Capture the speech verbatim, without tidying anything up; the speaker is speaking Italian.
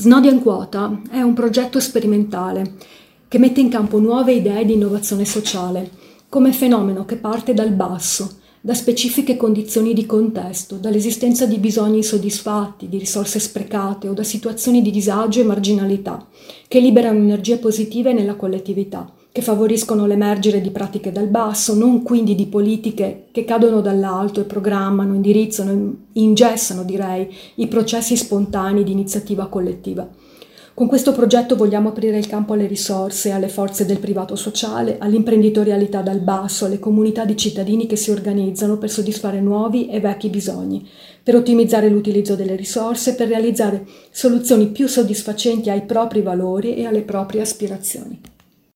Snodian Quota è un progetto sperimentale che mette in campo nuove idee di innovazione sociale, come fenomeno che parte dal basso, da specifiche condizioni di contesto, dall'esistenza di bisogni insoddisfatti, di risorse sprecate o da situazioni di disagio e marginalità, che liberano energie positive nella collettività, che favoriscono l'emergere di pratiche dal basso, non quindi di politiche che cadono dall'alto e programmano, indirizzano, ingessano, direi, i processi spontanei di iniziativa collettiva. Con questo progetto vogliamo aprire il campo alle risorse, alle forze del privato sociale, all'imprenditorialità dal basso, alle comunità di cittadini che si organizzano per soddisfare nuovi e vecchi bisogni, per ottimizzare l'utilizzo delle risorse, per realizzare soluzioni più soddisfacenti ai propri valori e alle proprie aspirazioni.